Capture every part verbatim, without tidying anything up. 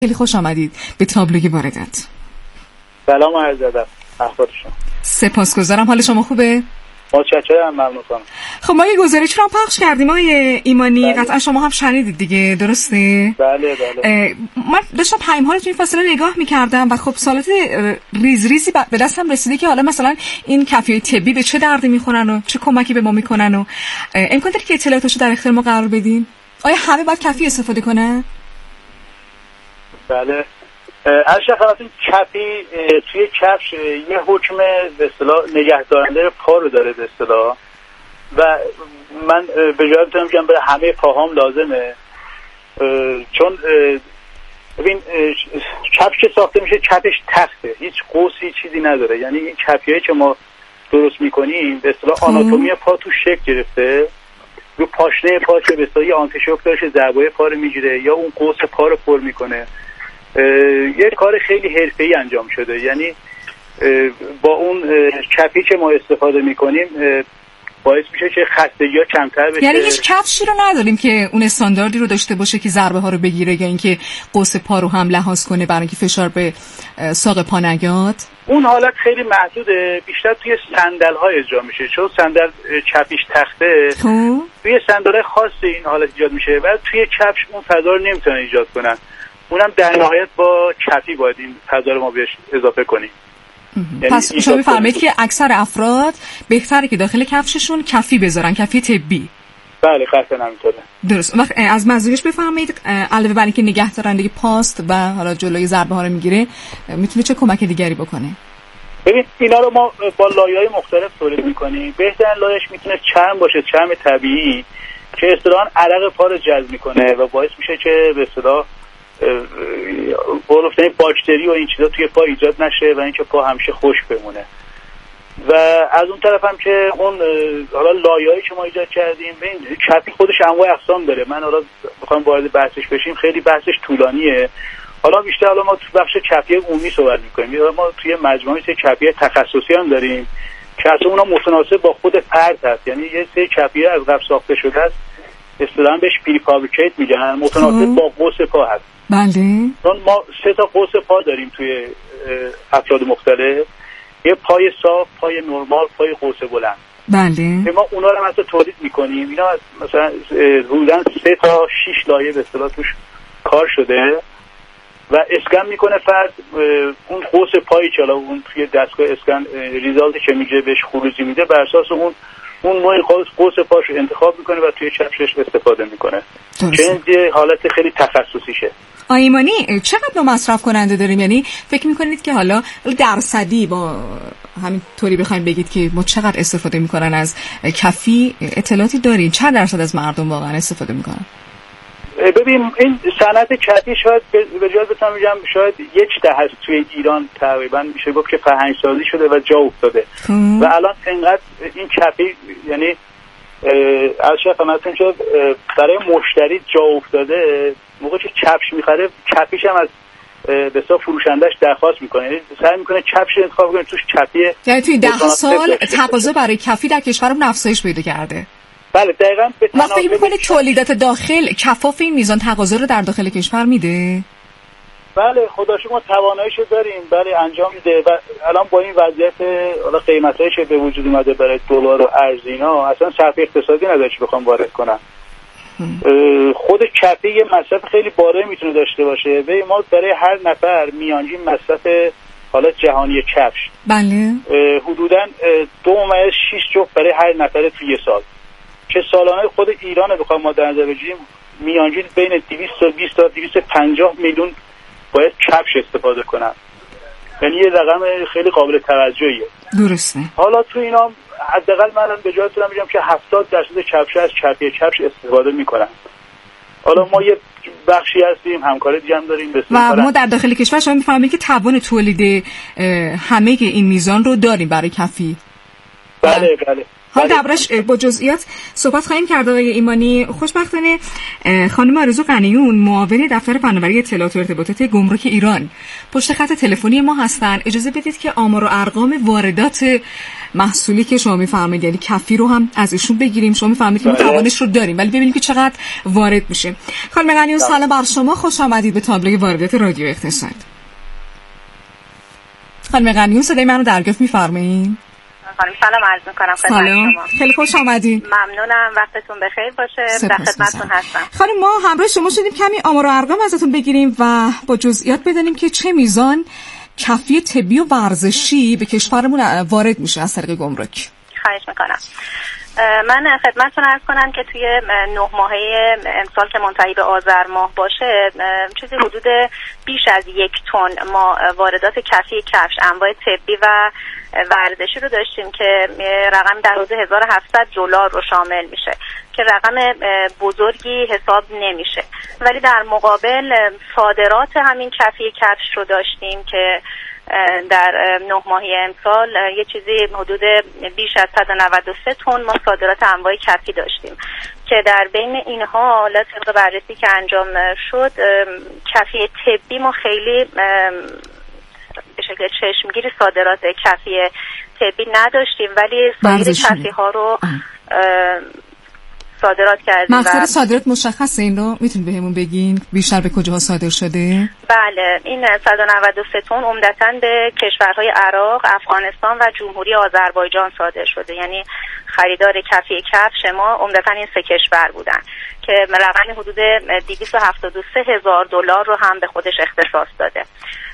خیلی خوش آمدید به تابلوی واردات. سلام عرض ادب. احوال شما؟ سپاسگزارم. حال شما خوبه؟ متشکرم، ممنون خانم. خب ما یه گزارش رو هم پخش کردیم آقای ایمانی، قطعا شما هم شنیدید دیگه، درسته؟ بله بله. من داشتم پیام ها رو تو این فاصله نگاه می‌کردم و خب سوالات ریز ریزی به دستم رسیده که حالا مثلا این کفی‌های طبی به چه دردی می‌خورن و چه کمکی به ما می‌کنن و امکان داره که اطلاعاتشو در اختیار ما قرار بدین؟ آیا همه باید کفی استفاده کنن؟ بله. از شخصیت کپی توی کفش یه حکم به اصطلاح نگهدارنده پا رو داره به اصطلاح و من به جای میتونم بگم به همه پاهام لازمه، چون ببین کفش که ساخته میشه کفش تخته، هیچ قوسی چیزی نداره، یعنی این کفیایی که ما درست میکنیم به اصطلاح آناتومی پا تو شکل گرفته، رو پاشنه پا که به اصطلاح آنتی شوک داره ضربه پا رو میگیره یا اون قوس پا رو پر میکنه. یه کار خیلی حرفه‌ای انجام شده، یعنی با اون کفی که ما استفاده میکنیم باعث میشه که خستگی‌ها کمتر بشه. یعنی هیچ کفشی رو نداریم که اون استانداردی رو داشته باشه که ضربه ها رو بگیره یا اینکه قوس پا رو هم لحاظ کنه برای اینکه فشار به ساق پا نیاد؟ اون حالت خیلی محدوده، بیشتر توی صندل ها اجرا میشه، چون صندل کفیش تخته. تو توی صندل خاص این حالت ایجاد میشه و توی کفش اون فضا رو نمیتونن ایجاد کنن، اونم در نهایت با کفی باید این فضا رو ما بهش اضافه کنیم. پس شما می‌فرمایید که اکثر افراد بهتره که داخل کفششون کفی بذارن، کفی طبی. بله قطعا همینطوره. درست. وقت از مزایاش بفرمایید، علاوه بر اینکه نگهدارنده پاست و حالا جلوی ضربه ها رو میگیره، میتونه چه کمک دیگری بکنه؟ ببین اینا رو ما با لایه‌های مختلف تولید می‌کنیم. بهترین لایه‌اش میتونه چرم باشه، چرم طبیعی که اصطلاحاً عرق پا رو جذب می‌کنه و باعث میشه که به اصطلاح بولفتنی باکتری و این چیزا توی پا ایجاد نشه و اینکه پا همیشه خشک بمونه. و از اون طرف هم که اون حالا لایه‌ای که ما ایجاد کردیم، ببین کفی خودش انواع اقسام داره، من حالا بخوام وارد بحثش بشیم خیلی بحثش طولانیه، حالا بیشتر حالا ما تو بخش کفی عمومی صحبت می‌کنیم. ما توی مجموعه کفی تخصصی هم داریم که اصلا اونا متناسب با خود فرد هست، یعنی یه سری کفی از قبل ساخته شده است، اصطلاحاً بهش پری فابریکیت میگن، متناسب با قوس پا هست. بله. چون ما سه تا قوس پا داریم توی افراد مختلف، یه پای صاف، پای نرمال، پای قوس بلند. بله. ما اونا رو مثلا تولید میکنیم، اینا مثلا حدوداً سه تا شش لایه به اصطلاح توش کار شده و اسکن میکنه فرد اون قوس پایی که حالا اون توی دستگاه اسکن ریزالتی که میگه بهش خروجی میده، بر اساس اون اون نوع قوس قوس پاش رو انتخاب میکنه و توی کفشش استفاده میکنه. که این حالت خیلی تخصصیشه. ایمانی چقدر نوع مصرف کننده داریم؟ یعنی فکر میکنید که حالا درصدی با همین طوری بخوایم بگید که ما چقدر استفاده میکنن از کفی اطلاعاتی دارین؟ چند درصد از مردم واقعا استفاده میکنن؟ ببین این صنعت کفی شاید به جای بتونم بگم شاید یک دهه است توی ایران تقریبا میشه گفت که فرهنگ سازی شده و جا افتاده و الان اینقدر این کفی یعنی از شفاعتون که برای مشتری جا افتاده، موقعی که کفش میخره کفیش هم از به حساب فروشندش درخواست میکنه، یعنی سعی میکنه کفش انتخاب کنه توش کفیه. یعنی توی ده سال تقاضا برای کفی در کشورمون افزایش پیدا کرده. بله دقیقاً. به وقتی فکر میکنه تولیدات داخل کفاف این میزان تقاضا رو در داخل کشور میده؟ بله خدا شما تواناییشو داریم، بله انجام میده و الان با این وضعیت حالا قیمتایی که به وجود اومده برای دلار و ارز اینا اصلا صرف اقتصادی نداره که بخوام وارد کنم. خود کفی یه مصرف خیلی بالایی میتونه داشته باشه و ما برای هر نفر میانگین مصرف حالا جهانی کفش بله حدوداً دو ممیز شش جفت برای هر نفر توی یه سال، که سالانه خود ایران بخوام ما در نظر بگیریم میانگین بین دویست و بیست تا دویست و پنجاه میلیون باید کفش استفاده کنن، یعنی یه رقم خیلی قابل توجهیه. درسته. حالا تو اینا حداقل من به جایتون میگم که هفتاد درصد کفش از کفی کفش استفاده میکنن. حالا ما یه بخشی هستیم، همکار دیگه هم داریم و ما در داخل کشور شما میفهمید که توان تولید همه این میزان رو داریم برای کفی. بله بله. حالا دربارش با جزئیات صحبت خواهیم کرد. آقای ایمانی، خوشبختانه خانم آرزو غنیون معاون دفتر فناوری اطلاعات و ارتباطات گمرک ایران پشت خط تلفنی ما هستن. اجازه بدید که آمار و ارقام واردات محصولی که شما می‌فرمایید، یعنی کفی رو هم از ایشون بگیریم. شما می‌فرمایید که ما توانش رو داریم ولی ببینیم که چقدر وارد میشه. خانم غنیون سلام بر شما، خوش آمدید به تابلوی واردات رادیو اقتصاد. خانم غنیون صدای منو درگرفت می‌فرمایید؟ خانم سلام عرض می‌کنم خدمت شما. خیلی خوش آمدید. ممنونم، وقتتون بخیر باشه. در خدمتتون هستم. خانم ما همراه شما شدیم کمی آمار و ارقام ازتون بگیریم و با جزئیات بدونیم که چه میزان کفی طبی و ورزشی به کشورمون وارد میشه از طریق گمرک. خواهش می‌کنم. من خدمتتون عرض کنم که توی نه ماهه امسال که منتهی به آذر ماه باشه چیزی حدود بیش از یک تن ما واردات کفی کفش انواع طبی و ورزشی رو داشتیم که رقم در حدود هزار و هفتصد دلار رو شامل میشه که رقم بزرگی حساب نمیشه، ولی در مقابل صادرات همین کفی کفش رو داشتیم که در نه ماهی امسال یه چیزی حدود بیش از صد و نود و سه تن ما صادرات انواع کفی داشتیم که در بین اینها حالا طبق بررسی که انجام شد کفی طبی ما خیلی به شکل چشمگیری صادرات کفی طبی نداشتیم، ولی سایر کفی ها رو صادرات کردیم. مقدار صادرات مشخصه، این رو میتونید بهمون بگین بیشتر به کجاها صادر شده؟ بله، این صد و نود و سه تن عمدتاً به کشورهای عراق، افغانستان و جمهوری آذربایجان صادر شده. یعنی خریدار کفی کفش ما عمدتاً این سه کشور بودن که رقم حدود دویست و هفتاد و سه هزار دلار رو هم به خودش اختصاص داده.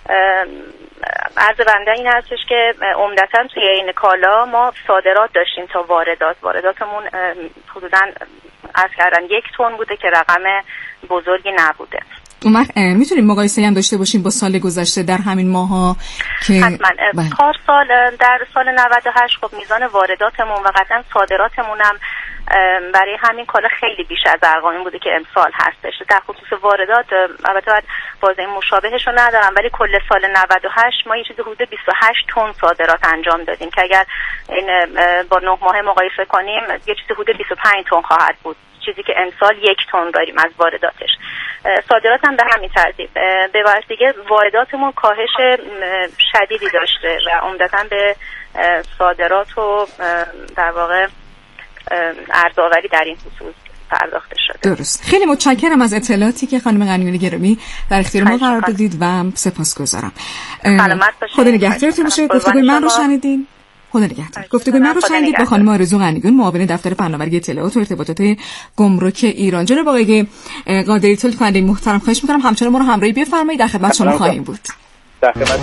عرض بنده این هستش که عمدتاً توی این کالا ما صادرات داشتیم تا واردات. وارداتمون حدوداً از کردن یک تن بوده که رقم بزرگی نبوده. اون وقت میتونیم مقایسه هم داشته باشیم با سال گذشته در همین ماها که حتما پارسال در سال نود و هشت خب میزان وارداتمون و قطعا صادراتمون هم برای همین کالا خیلی بیش از ارقامی بوده که امسال هستش. در خصوص واردات البته باید بازه مشابهش رو ندارم، ولی کل سال نود و هشت ما یه چیز حدود بیست و هشت تن صادرات انجام دادیم که اگر این با نه ماه مقایسه کنیم یه چیز حدود بیست و پنج تن خواهد بود، چیزی که امسال یک تن داریم از وارداتش. صادرات هم به همین ترتیب. به واسه دیگه وارداتمون کاهش شدیدی داشته و عمدتاً به صادرات و در واقع ارزآوری در این خصوص پرداخته شده. درست. خیلی متشکرم از اطلاعاتی که خانم غنیون گرامی در اختیار ما قرار دادید و سپاسگزارم. سلامت باشید. خدا نگهدارتون باشه. گفتگوی من رو شنیدین؟ خدا نگهدار. گفتگوی من رو شنیدید با خانم آرزو غنیون معاون دفتر فناوری اطلاعات و ارتباطات گمرک ایران. جناب آقای قادری طلب‌کننده محترم، خواهش می‌کنم همچنان ما رو همراهی بفرمایید. در خدمت شما خواهیم بود. در خدمت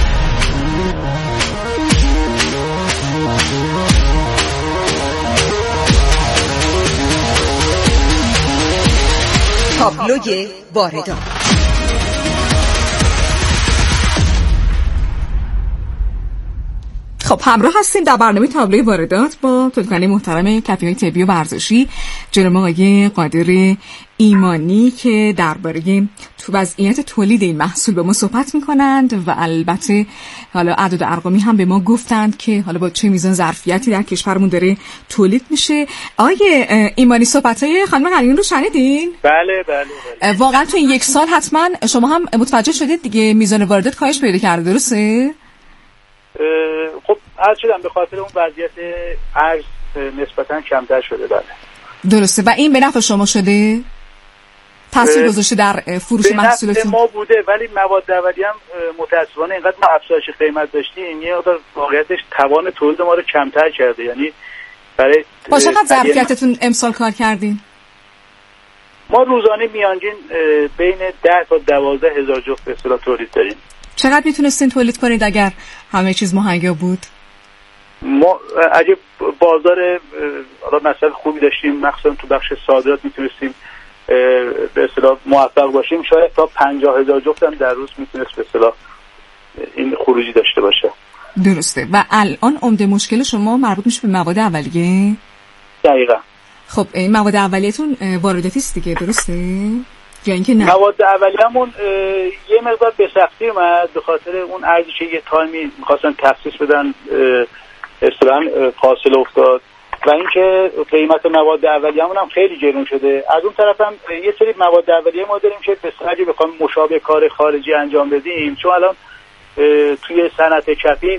تابلوی واردات. خب همراه هستیم در برنامه تابلوی واردات با تولید محترم کفی‌های طبی و ورزشی جناب آقای قادر ایمانی که درباره تو وضعیت تولید این محصول به ما صحبت میکنند و البته حالا اعداد و ارقامی هم به ما گفتند که حالا با چه میزان ظرفیتی در کشورمون داره تولید میشه. آقای ایمانی صحبت‌های خانم غنیون رو شنیدین؟ بله بله بله. واقعا تو این یک سال حتما شما هم متوجه شدید دیگه میزان واردات کاهش پیدا کرده، درسته؟ خب عرض شدم به خاطر اون وضعیت ارز نسبتاً کمتر شده. بله درسته. و این به نفع شما شده؟ تاثیر گذاشته در فروش محصولاتون؟ ما بوده، ولی مواد اولیه هم متأسفانه اینقدر ما افزایش قیمت داشتیم یه مقدار واقعیتش توان تولید ما رو کمتر کرده. یعنی برای با چقدر ظرفیتتون امسال کار کردین؟ ما روزانه میانگین بین ده تا دوازده هزار جفت به اصطلاح تولید داریم. چقدر میتونستین تولید کنید اگر همه چیز مهیا بود؟ ما اگه بازار حالا مثلا خوبی داشتیم، مخصوصا تو بخش صادرات میتونستیم به اصطلاح موفق باشیم، شاید تا پنجاه هزار جفت هم در روز میتونست به اصطلاح این خروجی داشته باشه. درسته. و الان عمده مشکل شما مربوط میشه به مواد اولیه؟ دقیقاً. خب این مواد اولیه‌تون وارداتی است دیگه، درسته؟ یا اینکه نه؟ مواد اولیه‌مون یه مقدار به سختی اومد به خاطر اون ارزشی یه تایمی می‌خواستن تخصیص بدن، اصطلاحاً فاصله افتاد و اینکه قیمت مواد اولیه‌مون هم خیلی گرون شده. از اون طرف هم یه سری مواد اولیه ما داریم که به اگه بخوام مشابه کار خارجی انجام بدیم، چون الان توی صنعت کپی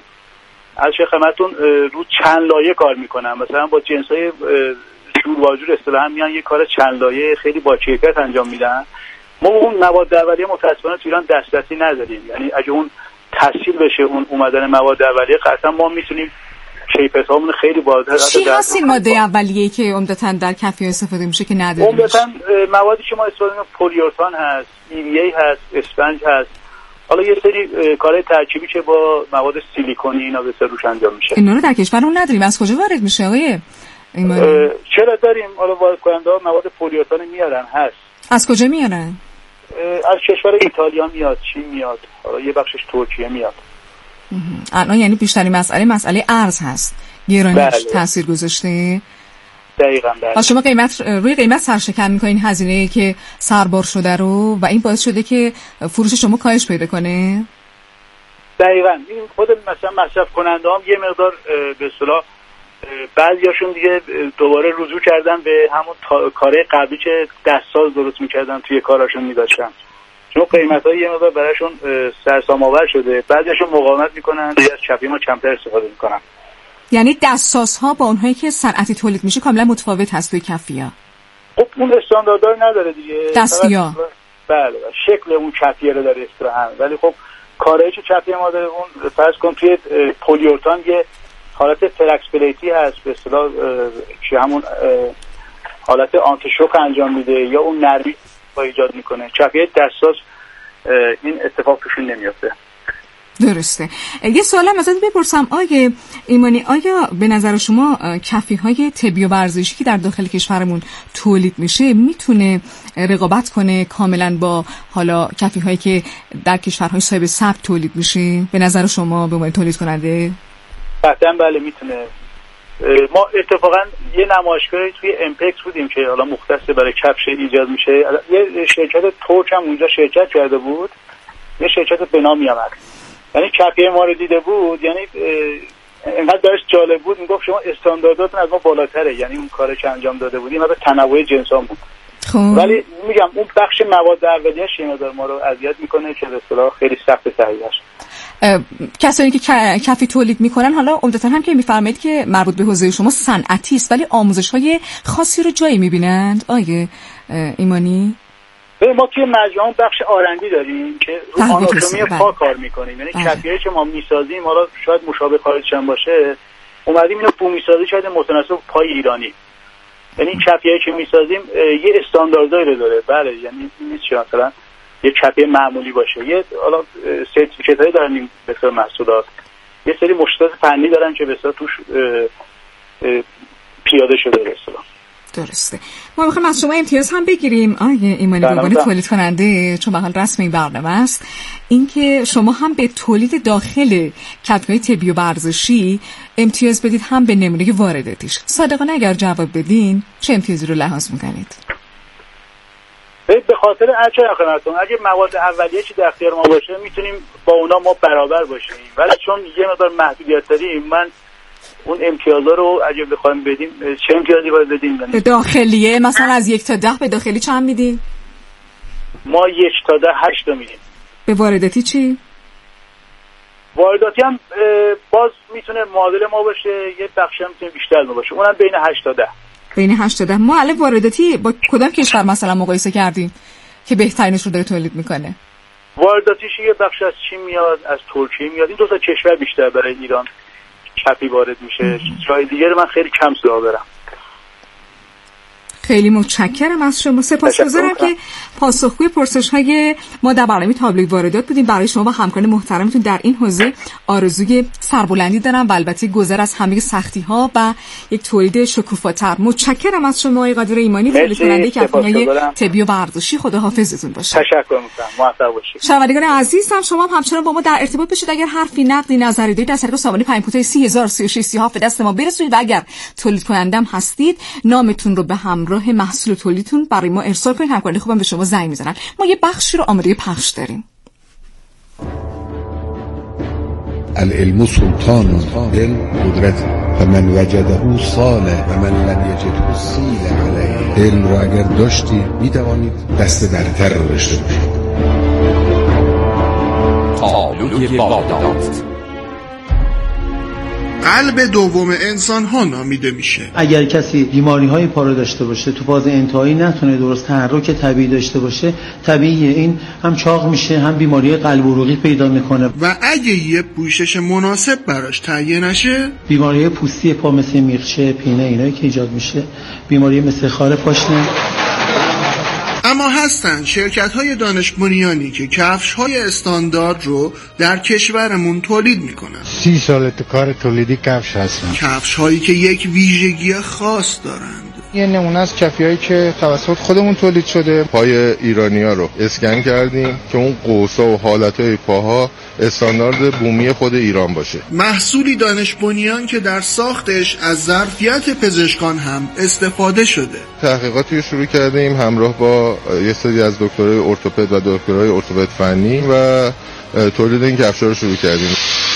از چه خدمتتون رو چند لایه کار میکنن، مثلا با جنس‌های جور و جور اصطلاحاً میان یه کار چند لایه خیلی با کیفیت انجام میدن. ما اون مواد اولیه متأسفانه تو ایران دسترسی نداریم، یعنی اگه اون تسهیل بشه اون اومدن مواد اولیه، قطعا ما میتونیم کیفیت‌هامون خیلی بالاتر. چی هست این ماده اولیه‌ای که عمدتاً در کفی استفاده میشه که نداریم؟ عمدتاً موادی که ما استفاده می‌کنیم پلیورتان هست، ای وی ای هست، اسفنج هست. حالا یه سری کارهای ترکیبی که با مواد سیلیکونی اینا به سر روش انجام میشه. اینا رو در کشورمون نداریم. از کجا وارد میشه آقای ایمانی؟ چرا داریم؟ حالا وارد کننده‌ها مواد پلیورتان میارن، هست. از کجا میارن؟ از کشور ایتالیا میاد، چین میاد، حالا یه بخشش ترکیه میاد. الان یعنی بیشترین مسئله مسئله ارز هست. گرانیش بله. تاثیر گذاشته. دقیقاً بله. شما قیمت روی قیمت سرشکن میکنین هزینه که سربار شده رو و این باعث شده که فروش شما کاهش پیدا کنه. دقیقاً. این خود مثلا مصرف کننده‌ام یه مقدار به اصطلاح بعضیاشون دیگه دوباره رجوع کردن به همون کارهای قبلی که دستساز درست میکردن توی کاراشون می‌داشتن، چون قیمت‌ها یه مقدار براشون سرسام‌آور شده. بعضیاشون مقاومت میکنن، از کپی ما کمتر استفاده میکنن. یعنی دستسازها با اونهایی که صنعتی تولید میشه کاملا متفاوت هست توی کفی‌ها. خب اون استانداردها نداره دیگه. دستی‌ها. بله، شکل اون کپیه رو داره اصطلاحاً، ولی خب کارایی که کپی ما داره، اون فرض کن توی پلیورتان یه حالت فلکس پلیتی هست به اصطلاح که همون حالت آنتی شوک انجام میده یا اون نرمی با ایجاد میکنه. کپی دستساز این اتفاق توشون نمیافته. درسته. یه سوالم ازت بپرسم آقای ایمانی، آیا به نظر شما کفی‌های طبی و ورزشی که در داخل کشورمون تولید میشه میتونه رقابت کنه کاملا با حالا کفی‌هایی که در کشورهای صاحب ثبت تولید میشه؟ به نظر شما به عنوان تولید کننده؟ قطعا بله میتونه. ما اتفاقا یه نمایشگاهی توی امپکس بودیم که حالا مختص برای کفش ایجاد میشه. یه شرکت ترک هم اونجا شرکت کرده بود، یه شرکت به نام یامک، یعنی کپی ما رو دیده بود، یعنی اینقدر داشت جالب بود، میگفت شما استاندارداتون از ما بالاتره، یعنی اون کاری که انجام داده بودیم به تنوع جنسام بود. خب. ولی میگم اون بخش مواد اولیه‌اش اینا ما رو اذیت میکنه که به اصطلاح خیلی سخت تهیه‌اش. کسایی که کفی تولید میکنن حالا عمدتاً هم که میفرمایید که مربوط به حوزه شما صنعتی است، ولی آموزش‌های خاصی رو جایی میبینند آیه ایمانی؟ ما توی مجموعه بخش آرندی داریم که رو آناتومی پا کار میکنیم، یعنی کپیایی که ما میسازیم حالا شاید مشابه خارجی هم باشه، اومدیم اینو بومی سازی شده متناسب پای ایرانی، یعنی کپیایی که میسازیم یه استانداردایی رو داره. بله، یعنی نیست که مثلا یه کپی معمولی باشه، یه حالا سرتیفیکتایی دارن به اصطلاح محصولات، یه سری مشخصات فنی دارن که به اصطلاح توش پیاده شده به اصطلاح. درسته. ما میخوایم از شما امتیاز هم بگیریم آیه ایمانی به عنوان تولید کننده، چون به حال رسم این برنامه است، اینکه شما هم به تولید داخل کپی‌های طبی و ورزشی امتیاز بدید، هم به نمونه وارداتیش. صادقانه اگر جواب بدین چه امتیازی رو لحاظ میکنید؟ به خاطر اچه اخناتون اگه مواد اولیه چی در اختیار ما باشه میتونیم با اونا ما برابر باشیم، ولی چون یه مقدار محدودیت داریم، من اون امتیازا رو اگه بخوایم بدیم چه امتیازی باید بدیم؟ به داخلیه مثلا از یک تا ده به داخلی چند میدین؟ ما یک تا ده هشت میدیم. به وارداتی چی؟ وارداتی هم باز میتونه معادل ما باشه، یه بخش هم میتونه بیشتر ما باشه، اونم بین هشت تا ده. بین هشت تا ده. ما الان وارداتی با کدام کشور مثلا مقایسه کردیم که بهترینش رو داره تولید میکنه؟ وارداتیش یه بخش از چین میاد، از ترکیه میاد، این دو تا کشور بیشتر برای ایران کپی وارد میشه. جای دیگه من خیلی کم سراغ دارم. خیلی متشکرم از شما، سپاسگزارم که پاسخگوی پرسش‌های ما در برنامه تابلوی واردات بودیم. برای شما و همکاران محترمتون در این حوزه آرزوی سربلندی دارم و البته گذر از همه سختی‌ها و یک تولید شکوفاتر. متشکرم از شما آقای قادر ایمانی، تولید کننده کپی‌های طبی و ورزشی. خداحافظتون باشه. تشکر می‌کنم. موفق باشید. شنوندگان عزیزم، شما هم همچنان با ما در ارتباط باشید. اگر حرفی، نقدی، نظری دارید از طریق سامانه پیام کوتاه سی هزار و سی و شش سی هفت به دست ما برسونید و اگر تولید کنندم هستید نامتون رو به همراه محصول تولیدتون برای ما ارسال کنید. همکاران خوبم به شما زنگ میزنن. ما یه بخشی رو آماده پخش داریم. العلم سلطان، علم قدرت. فمن وجده صالح و من لم یجده سیل علیه. علم رو اگر داشتی میتوانید دست برتر رو داشته باشید. تابلوی بادات قلب دوم انسان ها نامیده میشه. اگر کسی بیماری های پا رو داشته باشه، تو فاز انتهایی نتونه درست تحرک طبیعی داشته باشه، طبیعیه این هم چاق میشه، هم بیماری قلب عروقی پیدا میکنه. و اگه یه پوشش مناسب براش تهیه نشه، بیماری پوستی پا مثل میخچه، پینه، اینایی که ایجاد میشه، بیماری مثل خار پاشنه. اما هستن شرکت های دانش بنیانی که کفش های استاندارد رو در کشورمون تولید میکنن. سی سال تو کار تولیدی کفش هستن. کفش هایی که یک ویژگی خاص دارند. یه نمونه از کفی هایی که توسط خودمون تولید شده. پای ایرانی ها رو اسکن کردیم که اون قوسا و حالت های پاها استاندارد بومی خود ایران باشه. محصولی دانش بنیان که در ساختش از ظرفیت پزشکان هم استفاده شده. تحقیقاتی رو شروع کردیم همراه با یه سری از دکترای ارتوپد و دکترای ارتوپد فنی و تولید این کفشا رو شروع کردیم.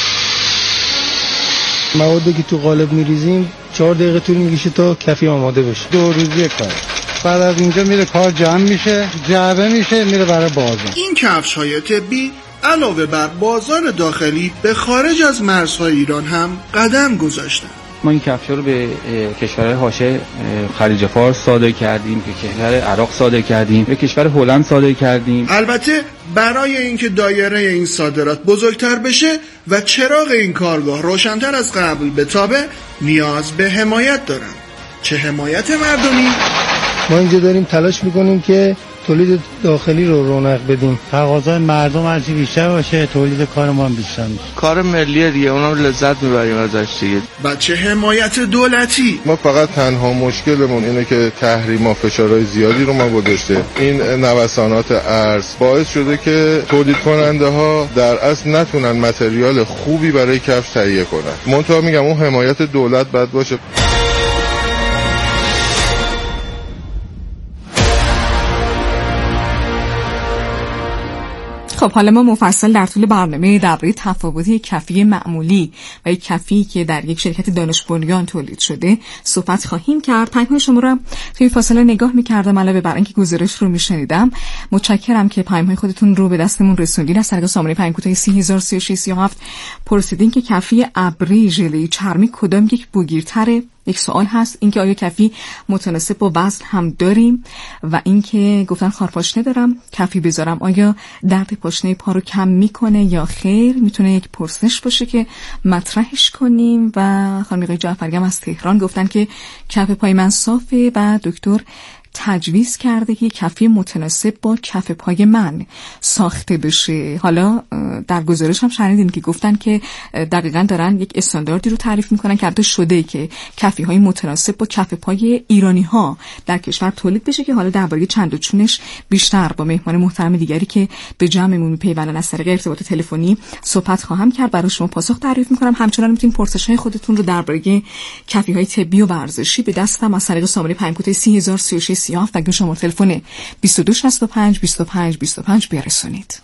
موادی که تو قالب میریزیم چهار دقیقه طول میکشه تا کفی آماده بشه. دو روزی کار. بعد از اینجا میره کار جمع میشه، جعبه میشه، میره برای بازار. این کفش های طبی علاوه بر بازار داخلی به خارج از مرزهای ایران هم قدم گذاشتن. ما این کفشا رو به کشورهای حاشیه خلیج فارس صادر کردیم، به کشور عراق صادر کردیم، به کشور هلند صادر کردیم. البته برای اینکه دایره این صادرات بزرگتر بشه و چراغ این کارگاه روشن‌تر از قبل بتابه، نیاز به حمایت دارن. چه حمایت مردمی؟ ما اینجا داریم تلاش میکنیم که تولید داخلی رو رونق بدیم. تقاضای مردم هرچی بیشتر باشه، تولید کار ما هم بیشتر میشه. کار ملیه دیگه، اونا لذت میبریم ازش دیگه. بچه حمایت دولتی. ما فقط تنها مشکلمون اینه که تحریم و فشارهای زیادی رو ما گذاشته. این نوسانات ارز باعث شده که تولید کننده ها در اصل نتونن متریال خوبی برای کفش تهیه کنن. منتها میگم اون حمایت دولت باید باشه. خب حالا ما مفصل در طول برنامه درباره تفاوت یک کفی معمولی و یک کفی که در یک شرکت دانش بنیان تولید شده صحبت خواهیم کرد. پیام‌های شما رو توی فاصله نگاه می‌کردم، علاوه بر اینکه گزارش رو می‌شنیدم. متشکرم که پیام‌های خودتون رو به دستمون رسوندین. از طریق سامانه پیام کوتاه سی هزار و سی و شش سی و هفت پرسیدین که کفی ابری ژله چرمی کدام یک بوگیرتره. یک سوال هست اینکه آیا کفی متناسب با وزن هم داریم و اینکه گفتن خارپاشنه دارم کفی بذارم آیا درد پاشنه پا رو کم میکنه یا خیر. میتونه یک پرسش باشه که مطرحش کنیم. و خانم آقای جعفری از تهران گفتن که کف پای من صافه و دکتر تجویز کرده که کفی متناسب با کف پای من ساخته بشه. حالا در گزارش هم شنیدین که گفتن که دقیقاً دارن یک استانداردی رو تعریف میکنن که البته شده که کفی های متناسب با کف پای ایرانی ها در کشور تولید بشه، که حالا درباره چند و چونش بیشتر با مهمان محترم دیگری که به جمعمون میپیوندن از طریق ارتباط تلفنی صحبت خواهم کرد. برای شما پاسخ تعریف میکنم. همچنان میتونید پرسش های خودتون رو درباره کفی های طبی و ورزشی به دستم از طریق سامانه پیام کوتاه سی هزار و سی و شش سی و هفت و شماره تلفن بیست و دو شصت و پنج بیست و پنج بیست و پنج برسونید.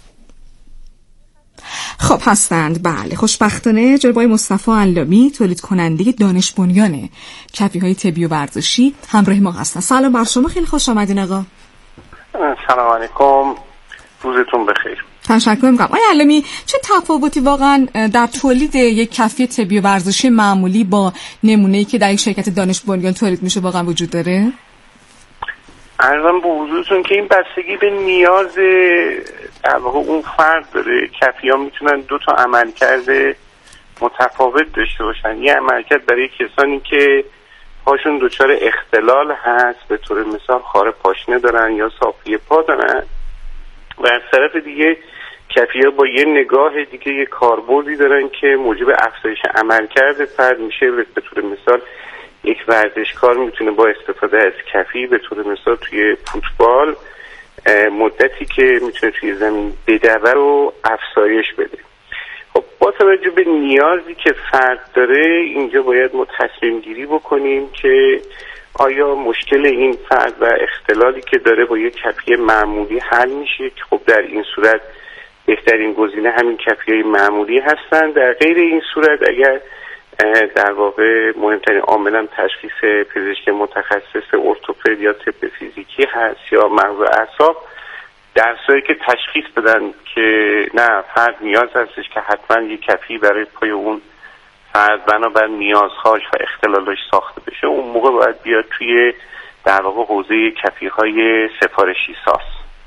خب هستند. بله، خوشبختانه جناب آقای مصطفی علامی تولید کننده دانش بنیان کفی های طبی و ورزشی همراه ما هستن. سلام بر شما، خیلی خوش آمدین آقا. سلام علیکم، روزتون بخیر. تشکر میکنم. آقای علامی، چه تفاوتی واقعا در تولید یک کفی طبی و ورزشی معمولی با نمونه‌ای که در یک شرکت دانش بنیان تولید میشه واقعا وجود داره؟ عرضم به حضورتون که این بستگی به نیاز در واقع اون فرد داره. کفی ها میتونن دو تا عملکرد متفاوت داشته باشن. یه عملکرد برای کسانی که پاشون دچار اختلال هست، به طور مثال خار پاشنه دارن یا صافی پا دارن، و از طرف دیگه کفی ها با یه نگاه دیگه یه کاربردی دارن که موجب افزایش عملکرد فرد میشه. به طور مثال یک ورزشکار میتونه با استفاده از کفی به طور مثال توی فوتبال مدتی که میتونه توی زمین بدوه رو افزایش بده. خب با توجه به نیازی که فرد داره اینجا باید ما تصمیم گیری بکنیم که آیا مشکل این فرد و اختلالی که داره با یک کفی معمولی حل میشه، که خب در این صورت بهترین گزینه همین کفی‌های معمولی هستن. در غیر این صورت اگر در واقع مهمترین عامل تشخیص پزشک متخصص ارتوپد یا طب فیزیکی هست یا مغز اعصاب، درسایی که تشخیص بدن که نه فرد نیاز هستش که حتما یک کفی برای پای اون فرد بنابر نیازهاش و اختلالش ساخته بشه، اون موقع باید بیاد توی در واقع حوزه کفی های سفارشی ساز.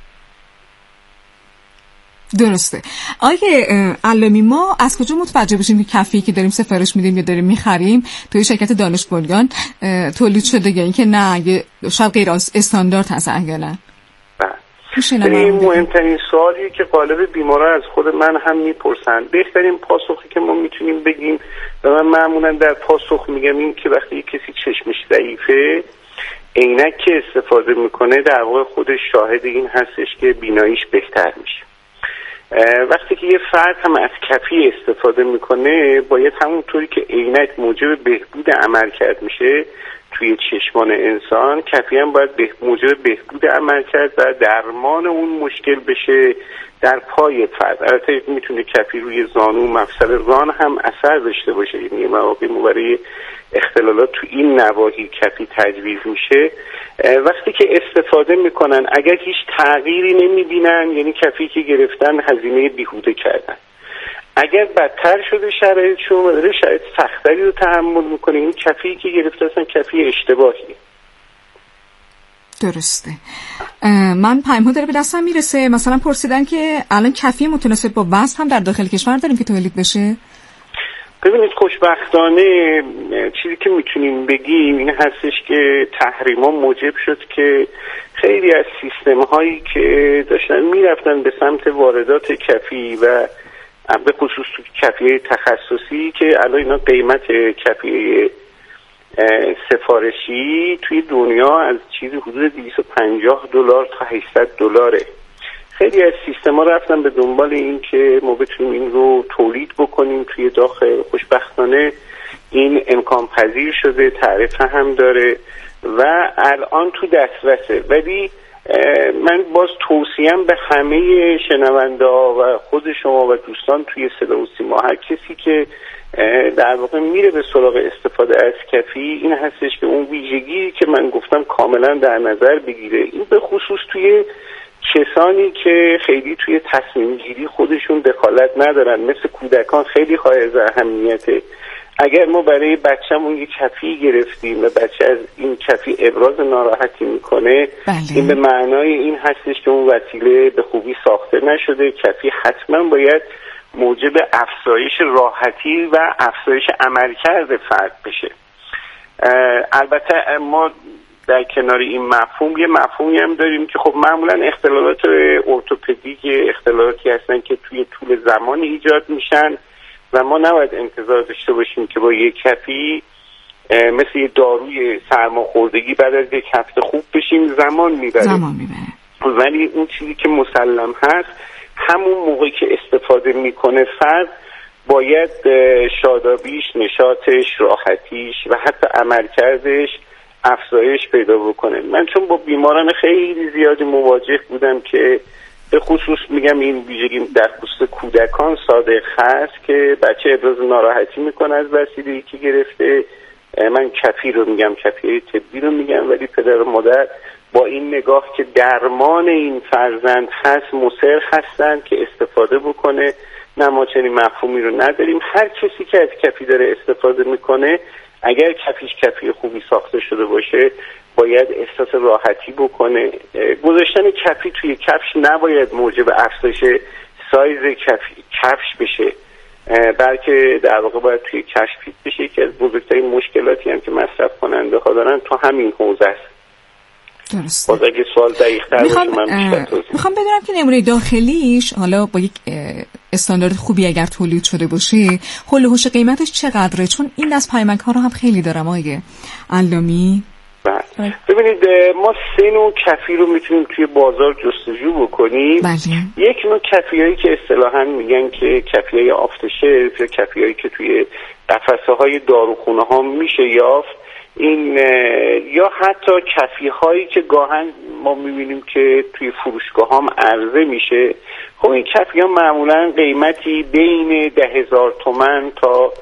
درسته. آقای علامی، ما از کجا متوجه بشیم که کفی که داریم سفارش میدیم یا داریم میخریم توی شرکت دانش بنیان تولید شده یا اینکه نه شاید غیر استاندارد هست احیانا؟ این مهمترین سوالیه که غالب بیمارا از خود من هم میپرسن. بهترین پاسخی که ما میتونیم بگیم و من معمولا در پاسخ میگم این که وقتی کسی چشمش ضعیفه، عینک که استفاده میکنه در واقع خودش شاهد این هستش که بیناییش بهتر میشه. وقتی که یه فرد هم از کفی استفاده میکنه، باید همونطوری که عینک موجب بهبود عملکرد میشه توی چشمان انسان، کفی هم باید به موجب بهبود عملکرد و درمان اون مشکل بشه در پای فرد. البته میتونه کفی روی زانو مفصل ران هم اثر داشته باشه، یعنی مواقعی برای اختلالات تو این نواحی کفی تجویز میشه. وقتی که استفاده میکنن اگر هیچ تغییری نمیبینن، یعنی کفی که گرفتن هزینه بیهوده کردن. اگر بدتر شده شرایطشون و داره شرایط سختری رو تحمل میکنه، این کفی که گرفته اصلا کفی اشتباهی. درسته. من پیام‌ها داره به دستم میرسه، مثلا پرسیدن که الان کفی متناسب با وزن هم در داخل کشور داریم که تولید بشه؟ ببینید خوشبختانه چیزی که میتونیم بگیم این هستش که تحریما موجب شد که خیلی از سیستم هایی که داشتن میرفتن به سمت واردات کفی و به خصوص تو کفی تخصصی که الان اینا قیمت کفی سفارشی توی دنیا از چیزی حدود دویست و پنجاه دلار تا هشتصد دلاره. خیلی از سیستما رفتن به دنبال این که ما بتونیم این رو تولید بکنیم توی داخل. خوشبختانه این امکان پذیر شده، تعرفه هم داره و الان تو دسترسه. ولی من باز توصیم به همه شنونده و خود شما و دوستان توی صدا و سیما، هر کسی که در واقع میره به سراغ استفاده از کفی، این هستش که اون ویژگی که من گفتم کاملا در نظر بگیره. این به خصوص توی کسانی که خیلی توی تصمیم گیری خودشون دخالت ندارن، مثل کودکان خیلی حائز اهمیته. اگر ما برای بچه‌مون یک کفی گرفتیم و بچه از این کفی ابراز ناراحتی میکنه، بله. این به معنای این هستش که اون وسیله به خوبی ساخته نشده. کفی حتما باید موجب افزایش راحتی و افزایش عملکرد فرد بشه. البته ما در کنار این مفهوم یه مفهومی هم داریم که خب معمولا اختلالات ارتوپدیک اختلالاتی هستن که توی طول زمان ایجاد میشن و ما نباید انتظار داشته باشیم که با یک کفی مثل یه داروی سرماخوردگی بعد از یک هفته خوب بشیم. زمان میبره. زمان میبره. ولی اون چیزی که مسلم هست، همون موقعی که استفاده میکنه فرد باید شادابیش، نشاطش، راحتیش و حتی عملکردش افزایش پیدا بکنه. من چون با بیماران خیلی زیادی مواجه بودم که به خصوص میگم این ویژگی در خصوص کودکان صادق هست که بچه ابراز ناراحتی میکنه از وسیله‌ای که گرفته. من کفی رو میگم، کفی طبی رو میگم، ولی پدر و مادر با این نگاه که درمان این فرزند هست مصر هستند که استفاده بکنه. نه ما چنین مفهومی رو نداریم. هر کسی که از کفی داره استفاده میکنه، اگر کفیش کفی خوبی ساخته شده باشه باید احساس راحتی بکنه. گذاشتن کفی توی کفش نباید موجب افزایش سایز کفی کفش بشه، بلکه در واقع باید توی کفش فیت بشه. که از بزرگترین مشکلاتی هم که مصرف کننده ها دارن تو همین حوزه است. درسته. باز اگه سوال دقیق‌تر میخوام باشه من بیشتر توضیح میخوام بدونم که نمونه داخلیش حالا با یک استاندارد خوبی اگر تولید شده باشه، هول و هوش قیمتش چقدره؟ چون این دست پیمک ها رو هم خیلی دارم آقای علامی. بله. ببینید ما سه نوع کفی رو میتونیم توی بازار جستجو بکنیم. بله. یک نوع کفیایی که اصطلاحاً میگن که کفیای آفتشلف یا کفیایی که توی قفسه های داروخونه ها میشه یافت، این یا حتی کفی هایی که گاهن ما میبینیم که توی فروشگاه هم عرضه میشه. خب این کفی ها معمولا قیمتی بین ده هزار تومن تا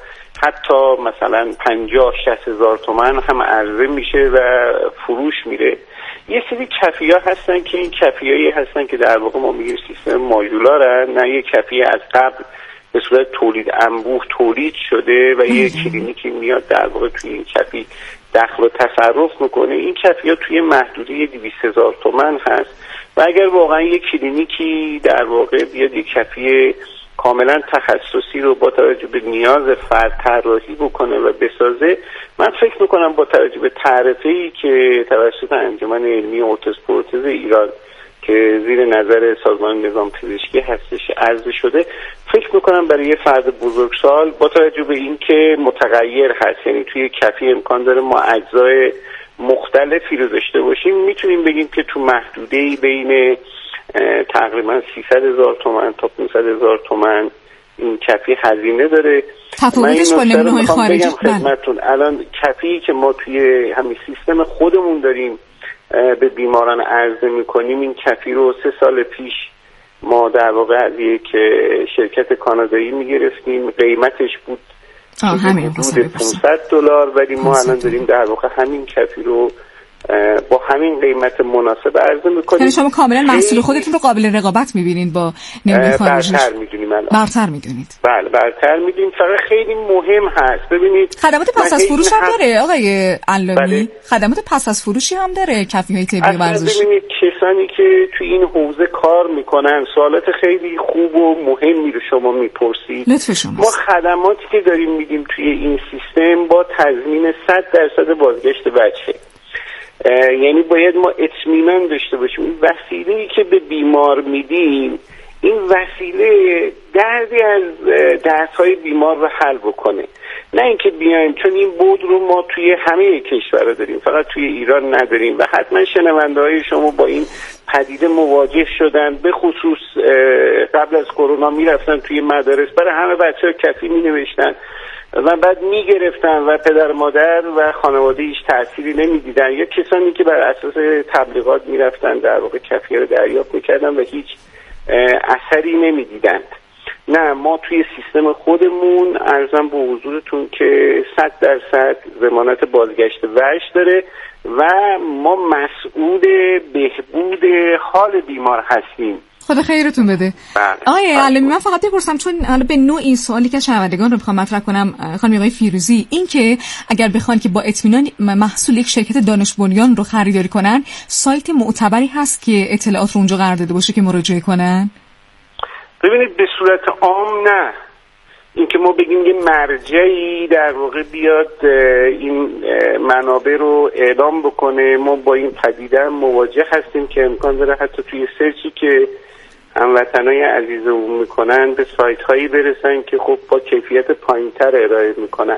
حتی مثلا پنجاه شصت هزار تومن هم عرضه میشه و فروش میره. یه سری کفی ها هستن که این کفی هایی هستن که در واقع ما میگیم سیستم ماژولارن، نه یه کفی از قبل به صورت تولید انبوه تولید شده و یه کلینیکی میاد در واقع توی این کفی دخل و تصرف میکنه. این کفی ها توی محدوده دویست هزار تومن هست و اگر واقعا یه کلینیکی در واقع بیاد یه کفی کاملا تخصصی رو با توجه به نیاز فرد طراحی بکنه و بسازه، من فکر میکنم با توجه به تعرفه‌ای که توسط انجمن علمی ارتز پروتز ایران که زیر نظر سازمان نظام پزشکی هستش عرضه شده، فکر میکنم برای یه فرد بزرگسال با توجه به این که متغیر هست، یعنی توی کفی امکان داره ما اجزای مختلفی رو داشته باشیم، میتونیم بگیم که تو محدوده‌ای بین تقریبا سیصد هزار تومان تا پانصد هزار تومان این کفی هزینه داره. تفاوتش با نمونه‌های خارجی خدمتتون الان کفی که ما توی همین سیستم خودمون داریم به بیماران عرضه میکنیم، این کفی رو سه سال پیش ما در واقع از یک شرکت کانادایی میگرفتیم، قیمتش بود حدود پانصد دلار، ولی ما الان داریم در واقع همین کفی رو با همین قیمت مناسب عرضه میکنیم. یعنی شما کاملا محصول خودتون رو قابل رقابت میبینید با نمونه خارجی؟ برتر میدونیم الان. برتر میدونید؟ بله برتر میدونیم. فقط خیلی مهم هست ببینید خدمات پس از فروش هم داره آقای علمی؟ بله. خدمات پس از فروشی هم داره کفی های طبی و ورزشی؟ ببینید کسانی که تو این حوزه کار میکنن سوالات خیلی خوب و مهمی رو شما میپرسید. لطف شما. ما خدماتی که داریم میدیم توی این سیستم با تضمین صد درصد بازگشت وجهه، یعنی باید ما اطمینان داشته باشیم این وسیله‌ای که به بیمار میدیم این وسیله دردی از دردهای بیمار رو حل بکنه، نه اینکه بیایم چون این بود رو ما توی همه کشورها داریم، فقط توی ایران نداریم و حتما شنونده‌های شما با این پدیده مواجه شدن، به خصوص قبل از کرونا میرفتن توی مدارس برای همه بچه‌ها کفی مینوشتن و بعد میگرفتن و پدر مادر و خانواده هیچ تأثیری نمیدیدن، یا کسانی که بر اساس تبلیغات میرفتن در واقع کفی رو دریافت میکردن و هیچ اثری نمیدیدند. نه، ما توی سیستم خودمون عرضم به حضورتون که صد درصد ضمانت بازگشت وجه داره و ما مسئول بهبود حال بیمار هستیم. خدا خیرتون بده. آقای علمی من فقط بپرسم چون حالا به نوع این سوالی که شنوندگان رو بخوام مطرح کنم، خانم آقای فیروزی، این که اگر بخوان که با اطمینان محصول یک شرکت دانش بنیان رو خریداری کنن، سایت معتبری هست که اطلاعات رو اونجا قرار داده باشه که مراجعه کنن؟ ببینید به صورت عام نه، اینکه ما بگیم یه مرجعی در واقع بیاد این منابع رو اعلام بکنه، ما با این پدیده مواجه هستیم که امکان داره حتی توی سرچی که هموطنای عزیزمون میکنن به سایت هایی برسن که خب با کیفیت پایینتر ارائه میکنن،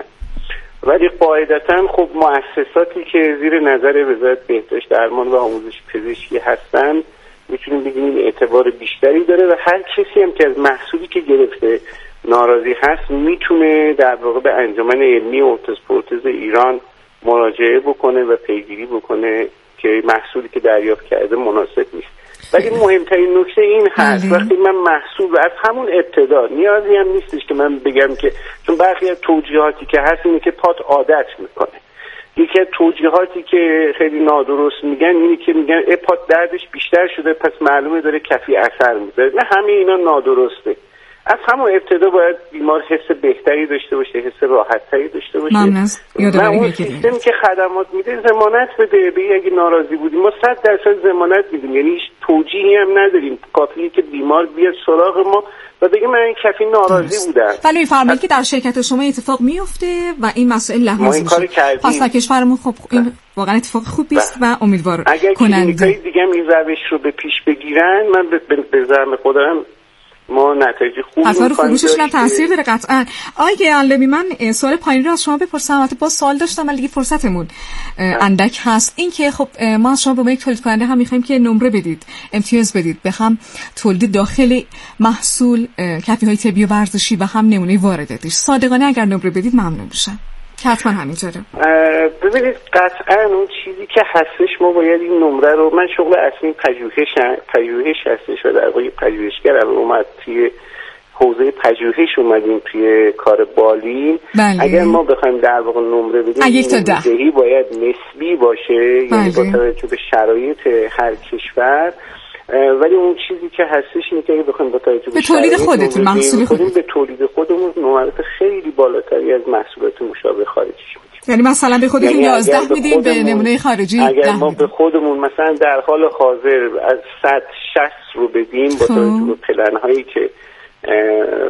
ولی قاعدتا خب مؤسساتی که زیر نظر وزارت بهداشت درمان و آموزش پزشکی هستن میتونیم بگیم این اعتبار بیشتری داره و هر کسی هم که از محصولی که گرفته ناراضی هست میتونه در واقع به انجمن علمی ارتز پروتز ایران مراجعه بکنه و پیگیری بکنه که محصولی که دریافت کرده مناسب نیست. ولی مهمترین نکته این هست وقتی من محصول از همون ابتدا، نیازی هم نیستش که من بگم که چون برخی از توجیهاتی که هست اینه که پات عادت میکنه، یکی از توجیهاتی که خیلی نادرست میگن اینه که میگن ای پات دردش بیشتر شده پس معلومه داره کفی اثر میذاره. نه، همه اینا نادرسته. از همون ابتدا باید بیمار حس بهتری داشته باشه، حس راحت‌تری داشته باشه. من اون سیستمی که خدمات میده ضمانت بده، به اگه ناراضی بودیم ما صد درصد ضمانت میدیم، یعنی هیچ توجیهی هم نداریم، کافیه که بیمار بیاد سراغ ما و بگه من این کفی ناراضی بودم. ولی می‌فرمایید که در شرکت شما اتفاق میفته و این مسائل لحاظ میشه. پس در کشورمون خب این واقعا اتفاق خوبی است و امیدوار کننده. اگر کلینیکای دیگه هم این روش رو به پیش بگیرن، من به زعم خودم ما نتایج خوبی می‌خوایم. اثر فروشش هم تاثیر داره قطعاً. آقای علمی من سوال پایینی رو از شما بپرسم، البته با سوال داشتم ولی دیگه فرصتمون اندک هست. این که خب ما از شما به یک تولید کننده هم می‌خوایم که نمره بدید، امتیاز بدید به هم تولید داخل محصول کفی‌های طبی و ورزشی و هم نمونه وارداتش. صادقانه اگر نمره بدید ممنون میشم. حتما همینطوره. ببینید قطعا اون چیزی که هستش ما باید این نمره رو، من شغل اصلی پژوهش پژوهش هستش و در واقع پژوهشگر اومد توی حوزه پژوهش اومدیم توی کار بالین. بله. اگر ما بخوایم در واقع نمره بدیم یک تا ده نمره‌دهی باید نسبی باشه، بله. یعنی با توجه به شرایط هر کشور، ولی اون چیزی که هستش اینه که اگه بخوایم با توجه به تولید خودتون محصول خودمون به تولید خودمون نمرات خیلی بالاتری از محصولات مشابه خارجی میدیم. یعنی مثلا به خودتون یعنی یازده میدیم، به نمونه خارجی اگر ما به خودمون مثلا در حال حاضر از صد شصت رو بدیم با توجه به پلن هایی که